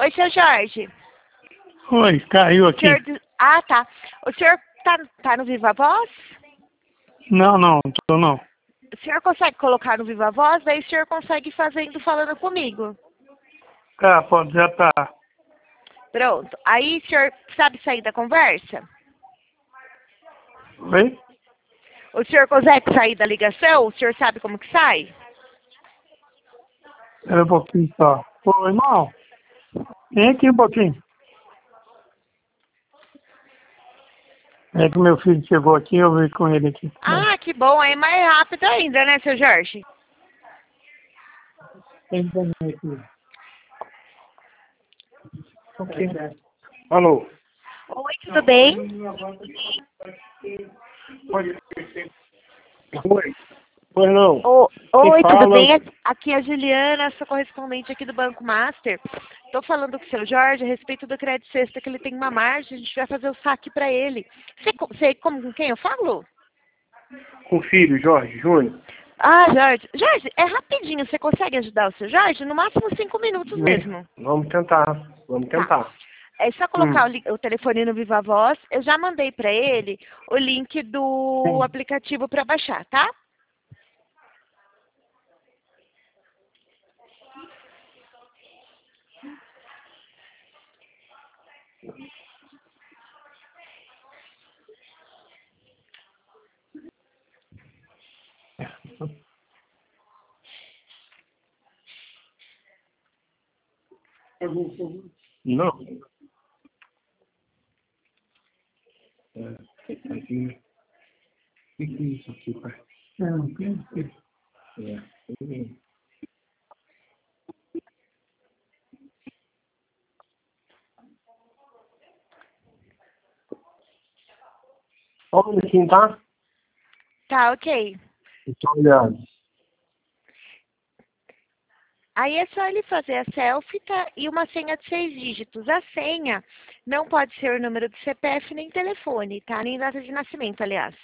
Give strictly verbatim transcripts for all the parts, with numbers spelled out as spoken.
Oi, seu Jorge. Oi, caiu O aqui. senhor... diz- Ah, tá. O senhor tá, tá no Viva Voz? Não, não, tô não. O senhor consegue colocar no Viva Voz? Daí o senhor consegue fazendo, falando comigo. Tá, pode, já tá. Pronto. Aí o senhor sabe sair da conversa? Oi? O senhor consegue sair da ligação? O senhor sabe como que sai? Espera um pouquinho só. Ô, irmão, vem aqui um pouquinho. É que meu filho chegou aqui, eu vim com ele aqui. Ah, que bom. Aí é mais rápido ainda, né, seu Jorge? Tem que ver aqui. Ok. Alô? Oi, tudo bem? Pode. Oi. Pois não. Ô, Quem oi, tudo fala? bem? Aqui é a Juliana, sou correspondente aqui do Banco Master. Estou falando com o seu Jorge a respeito do crédito sexta, que ele tem uma margem, a gente vai fazer o saque para ele. Você, co- você como, com quem eu falo? Com o filho, Jorge Júnior. Ah, Jorge. Jorge, é rapidinho, você consegue ajudar o seu Jorge? No máximo cinco minutos mesmo. Vamos tentar. Vamos Tá. tentar. É só colocar Hum. o, li- o telefone no Viva Voz. Eu já mandei para ele o link do aplicativo para baixar, tá? Não. É, aqui. O que que é isso aqui, pai? Não, tem que. É. tem- Só um minutinho, tá? Tá, ok. Estou olhando. Aí é só ele fazer a selfie, tá? E uma senha de seis dígitos. A senha não pode ser o número do C P F nem telefone, tá? Nem data de nascimento, aliás.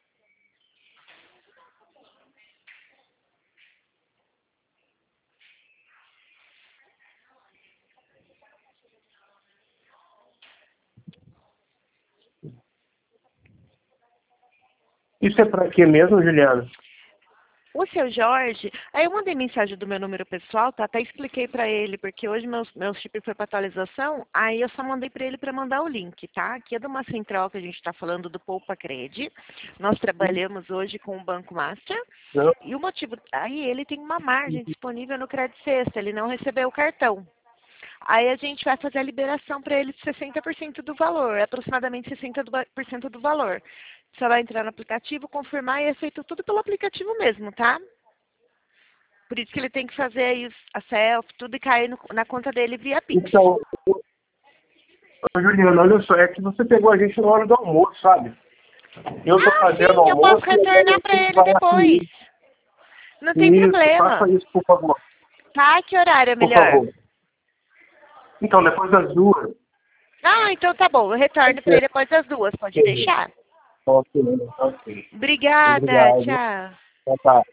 Isso é para quê mesmo, Juliana? O seu Jorge, aí eu mandei mensagem do meu número pessoal, tá? Até expliquei pra ele, porque hoje meu, meu chip foi pra atualização, aí eu só mandei pra ele pra mandar o link, tá? Aqui é de uma central que a gente tá falando do Poupa Cred. Nós trabalhamos hoje com o Banco Master. Não. E o motivo, aí ele tem uma margem disponível no Crédito Sexta, ele não recebeu o cartão. Aí a gente vai fazer a liberação para ele de sessenta por cento do valor, aproximadamente sessenta por cento do valor. Você vai entrar no aplicativo, confirmar e é feito tudo pelo aplicativo mesmo, tá? Por isso que ele tem que fazer aí a selfie, tudo e cair no- na conta dele via Pix. Então, ô, Juliana, olha só, é que você pegou a gente na hora do almoço, sabe? Eu tô Ah, fazendo sim, eu almoço posso e aí retornar eu para tenho que ele falar com depois. ele. Não tem Isso, faça problema. isso, por favor. Tá? Que horário é Por melhor? favor. Então, depois das duas. Ah, então tá bom. Eu retorno para ele depois das duas. Pode deixar? Ok, ok. Obrigada. Obrigado. Tchau. Tchau, tchau.